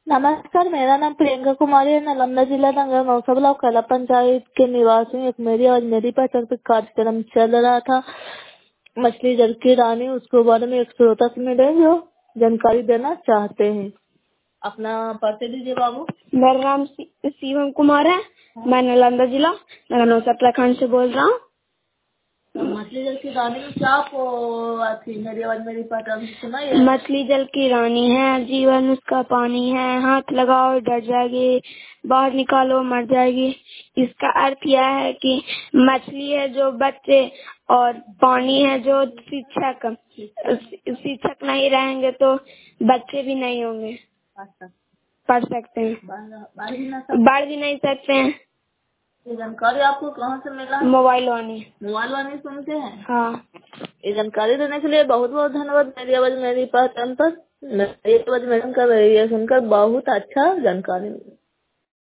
नमस्कार, मेरा नाम प्रियंका कुमारी है। नालंदा जिला नगर महोत्सव ब्लॉक कला पंचायत के निवासी हूँ। एक मेरी और मेरी पहचान पे कार्यक्रम चल रहा था, मछली जल की रानी। उसके बारे में एक श्रोता से मिले जो जानकारी देना चाहते हैं। अपना परिचय दीजिए बाबू। मेरा नाम शिवम कुमार है। मैं नालंदा जिला नगर महोत्सव प्रखंड से बोल रहा हूँ। मछली जल की रानी में क्या आपको थी? मेरी आवाज मेरी पहचान सुनाई। मछली जल की रानी है, जीवन उसका पानी है, हाथ लगाओ डर जाएगी, बाहर निकालो मर जाएगी। इसका अर्थ यह है कि मछली है जो बच्चे और पानी है जो शिक्षक। शिक्षक नहीं रहेंगे तो बच्चे भी नहीं होंगे, पढ़ सकते हैं, बढ़ भी नहीं सकते हैं। ये जानकारी आपको कहाँ से मिला? मोबाइल वाणी सुनते हैं। हाँ। ये जानकारी देने के लिए बहुत बहुत धन्यवाद। मेरी आवाज मेरी पहचान पर मेरी आवाज मैडम कर रही है, सुनकर बहुत अच्छा जानकारी मिली।